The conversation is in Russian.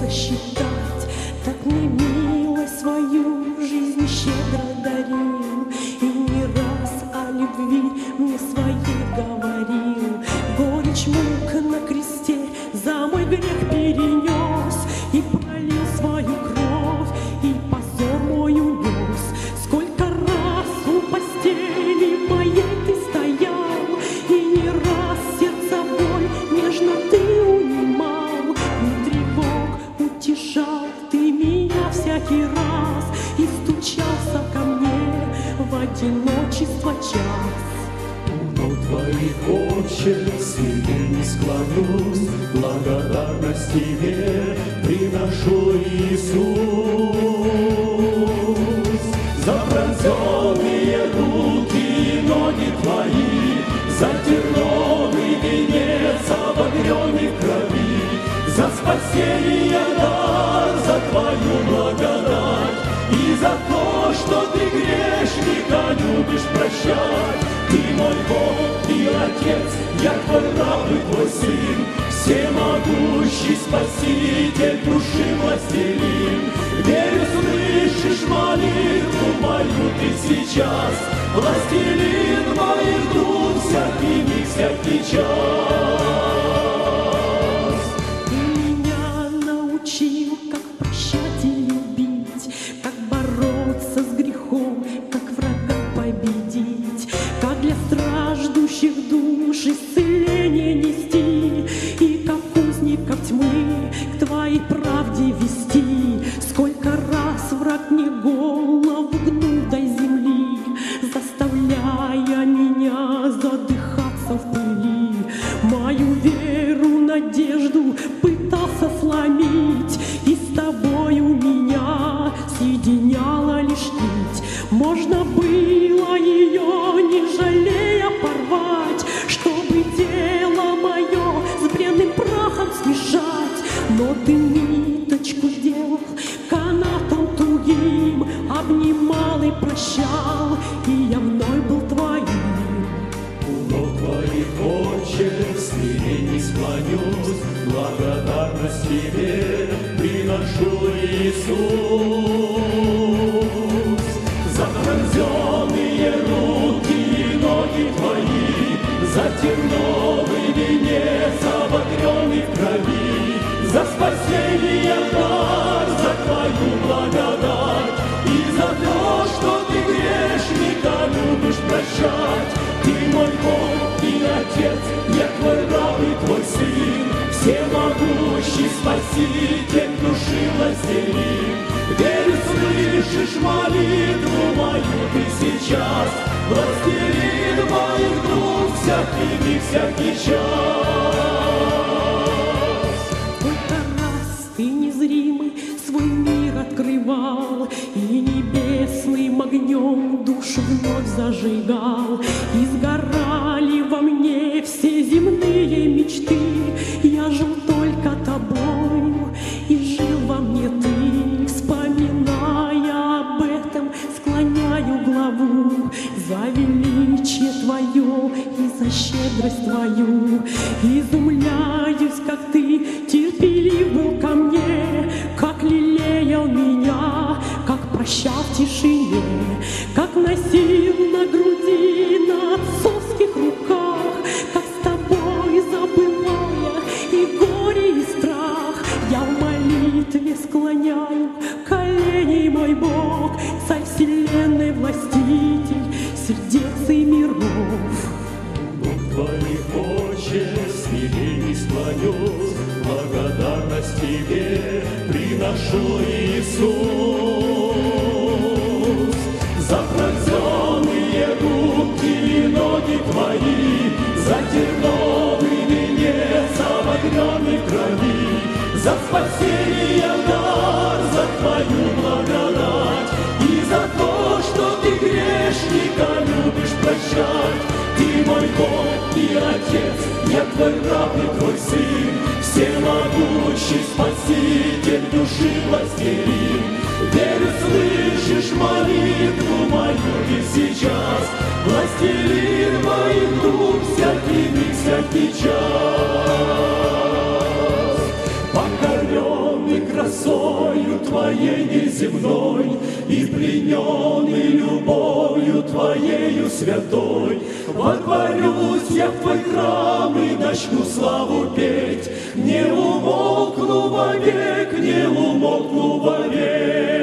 сосчитать. Так мне милость свою жизнь щедро дарил, и не раз о любви мне своей говорил. Горечь мук на кресте за мой грех перенес, и пролил свою кровь, и позор мой унес. Сколько раз у постели моей ты стоял, и не раз сердце боль нежно ты унимал, и тревог утешал ты меня всякий раз, и стучался ко мне в одиночество час. Но твоих отче не склонюсь, благодарность тебе приношу, Иисус. За пронзенные руки и ноги твои, за терновый венец обогренный в крови, за спасение дар, за твою благодать, и за то, что ты грешника любишь прощать. Ты мой Бог и Отец, я твой раб и твой сын, всемогущий Спаситель, души властелин. Верю, слышишь молитву мою ты сейчас, властелин моих душ, всякий миг, всякий час. Ты меня научил, как прощать и любить, как бороться с грехом, как врага победить, как для страждущих душ исцеление нести, и как узников тьмы к твоей правде вести. Сколько раз враг мне голову гнул до земли, заставляя меня задыхаться в пыли. Мою веру, надежду пытался сломить, и с тобою меня соединяла лишь нить. Можно было ее, не жалея, порвать, чтобы тело мое с бренным прахом смешать. Но ты ниточку сделал канатом тугим, обнимал и прощал, и я вновь был твоим. Но твоих отче смирение склонюсь, благодарность тебе приношу, Иисус. За пронзенные руки и ноги твои, за терновый венец обогренный в крови, за спасение дар, за твою благодать, и за то, что ты грешника любишь прощать. Ты мой Бог и Отец, я твой раб и твой сын, всемогущий Спаситель, души властелин. Верю, слышишь молитву мою ты сейчас, властелин моих душ, всякий миг, всякий час. Сколько раз ты незримый свой мир открывал, и небесным огнем душу вновь зажигал, и сгорали во мне все земные мечты. Я жил только тобою, и жил во мне ты, вспоминая об этом, склоняю главу за величие твое и за щедрость твою. Изумляюсь, как ты терпелив был ко мне, как лелеял меня, как прощал в тишине, как носил на груди, на отцовских руках, как с тобой забывая и горе, и страх. Я в молитве склоняю колени, мой Бог, царь вселенной, властитель сердец и миров. Бог твоих отче смирение склонюсь, благодарность тебе приношу, Иисус. За пронзенные руки и ноги твои, за терновый венец обогренный в крови, за спасение дар, за твою благодать, и за то, что ты грешника любишь прощать. Ты мой Бог и Отец, я твой раб и твой сын, всемогущий Спаситель, души властелин. Верю, слышишь молитву мою ты сейчас, властелин моих душ, всякий миг, всякий час. Покоренный Твоей неземной, и плененный любовью Твоею святой. Водворюсь я в Твой храм и начну славу петь, не умолкну вовек, не умолкну вовек.